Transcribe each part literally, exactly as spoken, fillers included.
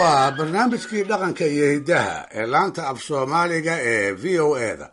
waa barnaamijkii dhaqanka iyo hiddaha ee laanta af soomaaliga ee v o e-da.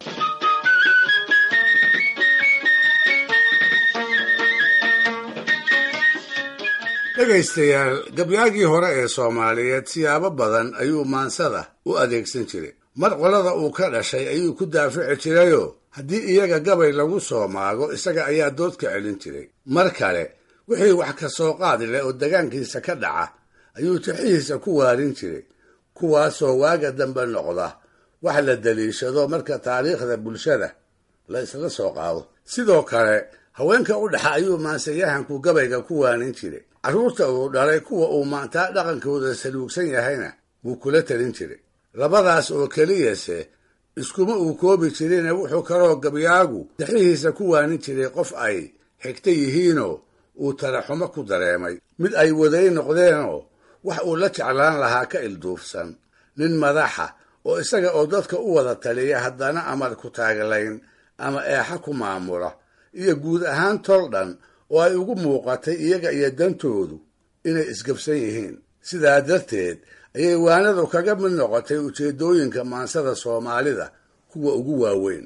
dhegaystayaal, gabyaagii hore ee soomaaliyeed siyaabo badan ayuu maansada u adeegsan jiray. mar qolada uu ka dhashay ayuu ku daafici jirayoo haddii iyaga gabay lagu soo maago isaga ayaa dood ka celin jiray. mar kale wixii wax ka soo qaadi leh oo degaankiisa ka dhaca ayuu tixihiisa ku waarin jiray, kuwaasoo waaga dambe noqda wax la daliishado marka taariikhda bulshada la isla soo qaado. sidoo kale haweenka u dhaxa ayuu maansayahanku gabayga ku waanin jiray. carruurta uu dhalay kuwa uu maantaa dhaqankooda saluugsan yahayna wuu kula talin jiray. labadaas oo keliyase iskuma uu koobi jirine wuxuu kaloo gabyaagu tixihiisa ku waanin jiray qof ay xigta yihiinoo uu taraxumo ku dareemay, mid ay waday noqdeenoo wax uu la jeclaan lahaa ka ilduufsan, nin madaxa oo isaga oo dadka u wada taliya haddana amar ku taaglayn ama eexa ku maamula, iyo guud ahaan tol dhan oo ay ugu muuqatay iyaga iyo dantoodu inay isgabsan yihiin. sidaa darteed ayay waanadu kaga mid noqotay ujeeddooyinka maansada soomaalida kuwa ugu waaweyn.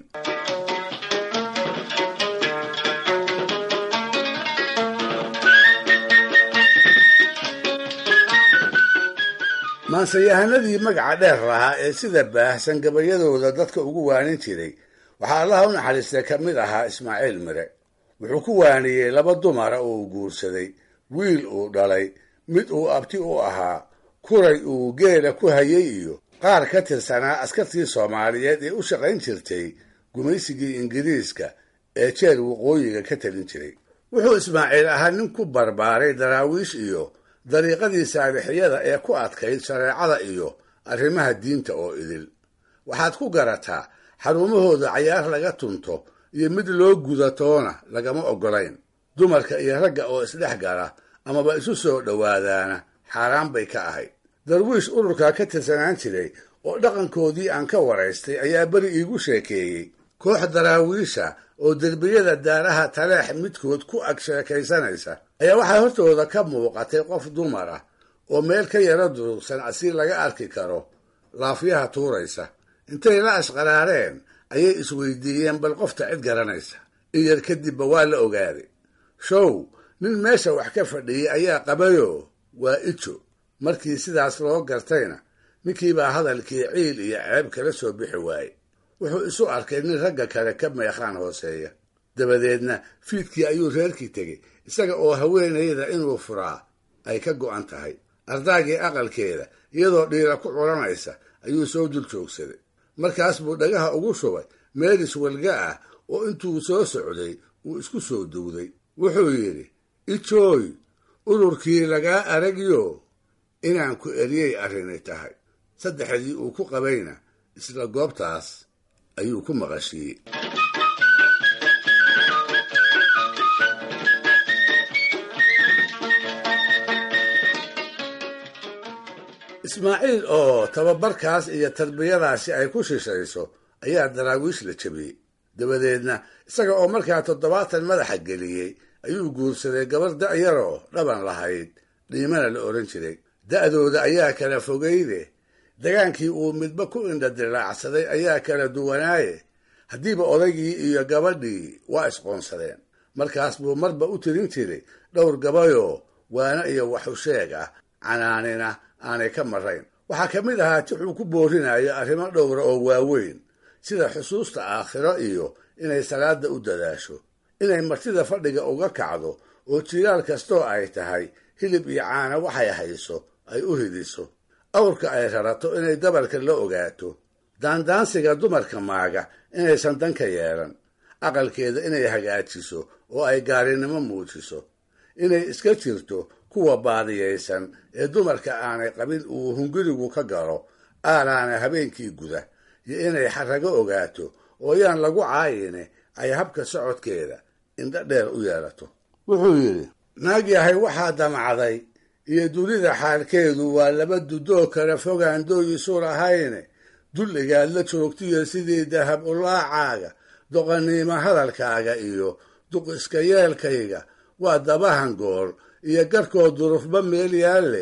maansayahanadii magaca dheer lahaa ee sida baahsan gabayadooda dadka ugu waanin jiray waxaa allaha u naxariistay ka mid ahaa ismaaciil mire. wuxuu ku waaniyey laba dumara oo uu guursaday, wiil uu dhalay, mid uu abti u ahaa, kuray uu geela ku hayay iyo qaar ka tirsanaa askartii soomaaliyeed ee u shaqayn jirtay gumaysigii ingiriiska ee jeer waqooyiga ka talin jiray. wuxuu ismaaciil ahaa nin ku barbaaray daraawiish iyo dariiqadii saalixiyada ee ku adkayd shareecada iyo arrimaha diinta oo idil. waxaad ku garataa xarumahooda cayaar laga tunto iyo mid loo gudatoona lagama oggolayn. dumarka iyo ragga oo isdhex gala amaba isu soo dhowaadaana xaaraan bay ka ahayd. darwiish ururkaa ka tirsanaan jiray oo dhaqankoodii aan ka waraystay ayaa beri iigu sheekeeyey koox daraawiisha oo derbiyada daaraha taleex midkood ku ag sheekaysanaysa ayaa waxaa hortooda ka muuqatay qof dumar ah oo meel ka yaro durugsan asi laga arki karo laafyaha tuuraysa. intay la ashqaraareen ayay isweydiiyeen bal qofta cid garanaysa. in yar kadibba waa la ogaaday. show nin meesha wax ka fadhiyey ayaa qabayoo waa ijo. markii sidaas loo gartayna ninkiibaa hadalkii ciil iyo ceeb kala soo bixi waayey. wuxuu isu arkay nin ragga kale ka meeqaan hooseeya. dabadeedna fiidkii ayuu reerkii tegey isaga oo haweenayda inuu furaa ay ka go'an tahay. ardaagii aqalkeeda iyadoo dhiira ku curanaysa ayuu soo dul joogsaday. markaas buu dhagaha ugu shubay meelis walga ah oo intuu soo socday uu isku soo duwday. wuxuu yidhi, ijooy, ururkii lagaa aragyo inaan ku eriyey arrinay tahay. saddexdii uu ku qabayna isla goobtaas ayuu ku maqashiiyey. ismaaciil oo tababarkaas iyo tarbiyadaasi ay ku shishayso ayaa daraawiish la jabiyey. dabadeedna isaga oo markaa toddobaatan madaxa geliyey ayuu guursaday gabar da'yaroo dhaban lahayd, dhiimana la odhan jiray. da'dooda ayaa kala fogayde dagaankii uu midba ku indhadilaacsaday ayaa kala duwanaaye haddiiba odaygii iyo gabadhii waa isqoonsadeen. markaas buu marba u tirin jiray dhowr gabayoo waana iyo waxusheeg ah, canaanina aanay ka marayn. waxaa ka mid ahaa tixuu ku boorinayo arrimo dhowra oo waaweyn sida xusuusta aakhiro iyo inay salaada u dadaasho, inay martida fadhiga uga kacdo oo jilaal kastoo ay tahay hilib iyo caana waxay hayso ay u hidiso, awrka ay rarato inay dabarka la ogaato, daandaansiga dumarka maaga inaysan danka yeelan, aqalkeeda inay hagaajiso oo ay gaarinimo muujiso, inay iska jirto kuwa baadiyaysan ee dumarka aanay qabin uu hungurigu ka galo aalaana habeenkii guda, iyo inay xarago ogaato oo yaan lagu caayine ay habka socodkeeda indha dheer u yeelato. wuxuu yidhi, naag yahay waxaa damacday iyo dunida xaalkeedu waa laba dudoo kala fogaan dooyisu lahayne, dulligaad la joogtiyo sidii dahab ulaacaaga, doqaniimo hadalkaaga iyo duq iska yeelkayga waa dabahan gool iyo garkoo durufba meel yaalle,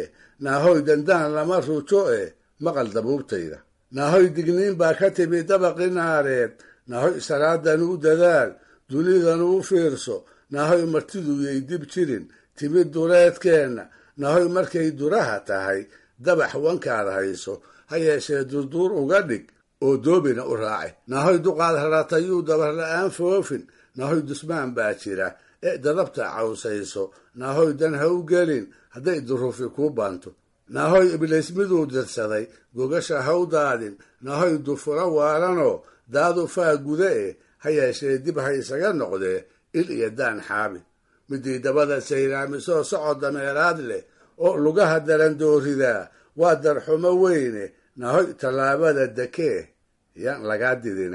naahoy dandaan lama rujo eh maqal dabuubtayda naahoy digniin baa ka timi dabaqi naareed naahoy salaadan u dadaal dunidan u fiirso naahoy martidu yay dib jirin timid duleedkeenna naahoy markay duraha tahay dabax wankaad hayso ha yeeshee durduur uga dhig oo doobina u raace naahoy duqaad raratayuu dabar la-aan foofin naahoy dusmaan baa jira ee dadabta cawsayso naahoy dan ha u gelin hadday duruufi kuu baanto naahoy ibliis miduu dirsaday gogasha ha u daadin naahoy dufuro waalanoo daadu faa guda eh ha yeeshee dib ha isaga noqdee il iyo daan xaabi midii dabada sayraamisoo socod dameeraad leh oo lugaha darandooridaa waa darxumo weyne naahoy tallaabada dekee yaan lagaa didine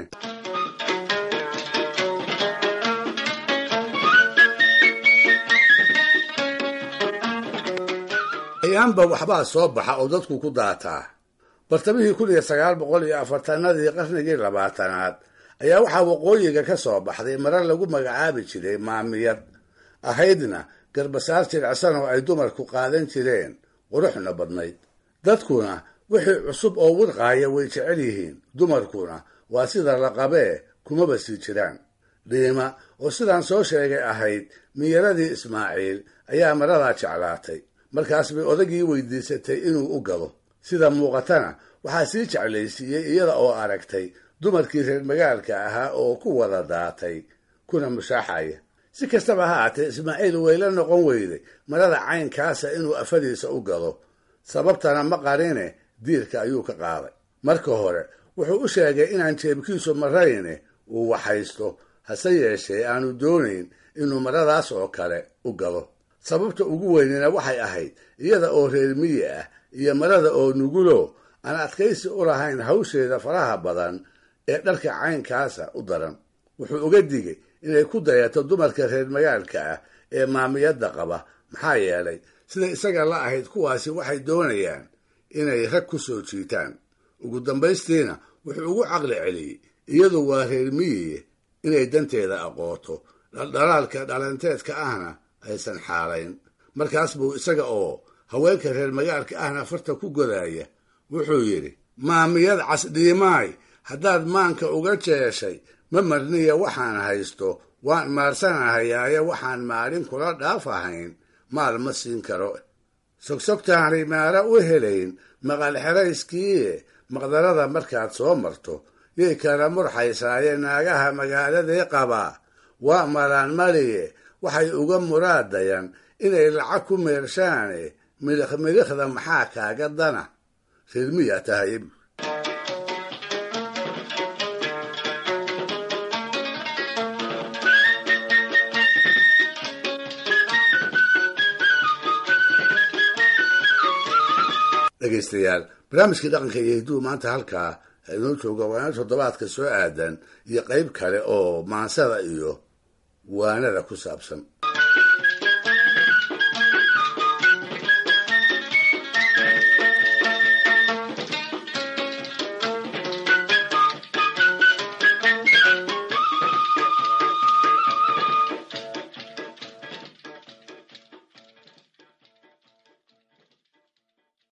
ayaanba waxbaa soo baxa oo dadku ku daataa bartamihii kun iyo sagaal boqol iyo afartanadii qarnigii labaatanaad ayaa waxaa waqooyiga ka soo baxday marar lagu magacaabi jiray maamiyad ahaydna garbasaar jiricsan oo ay dumarku qaadan jireen quruxna badnayd dadkuna wixii cusub oo wirqaaya way jecel yihiin dumarkuna waa sida la qabee kumaba sii jiraan dhiima oo sidaan soo sheegay ahayd miyaradii ismaaciil ayaa maradaa jeclaatay markaas bay odagii weydiisatay inuu u gado sida muuqatana waxaa sii jeclaysiiyey iyada oo aragtay dumarkii reer magaalka ahaa oo ku wada daatay kuna mushaaxaya si kastaba ha haatee ismaaciil wayla noqon weyday marada caynkaasa inuu afadiisa u gado sababtana ma qarine diirka ayuu ka qaaday marka hore wuxuu u sheegay inaan jeebkiisu marayne uu waxaysto hase yeeshee aanu doonayn inuu maradaas oo kale u gado sababta ugu weynina waxay ahayd iyada oo reer miyi ah iyo marada oo nugulo aan adkaysi u lahayn hawsheeda faraha badan ee dharka caynkaasa u daran wuxuu uga digay inay ku dayato dumarka reer magaalka ah ee maamiyadda qaba maxaa yeelay sida isaga la ahayd kuwaasi waxay doonayaan inay rag ku soo jiitaan ugu dambaystiina wuxuu ugu caqli celiyey iyadu waa reer miyiye inay danteeda aqooto dhaldhalaalka dhalanteedka ahna aysan xaalayn markaas buu isaga oo haweenka reer magaalka ahna farta ku godaya wuxuu yidhi maamiyad casdhiimaay haddaad maanka uga jeeshay ma marniya waxaan haysto waan maarsanahayaaye waxaan maalin kula dhaaf ahayn maal ma siin karo sogsogtaanay maara u helayn maqal xerayskiie maqdarada markaad soo marto yay kala murxaysaaye naagaha magaaladii qabaa waa maraan maliye waxay uga muraadayaan inay lacag ku meershaane midikh midikhda maxaa kaaga dana reer miyaa tahay dhegaystayaal barnaamijkii dhaqanka iyo hidduu maanta halkaa inoo jooga waana toddobaadka soo aadan iyo qayb kale oo maansada iyo waanada ku saabsan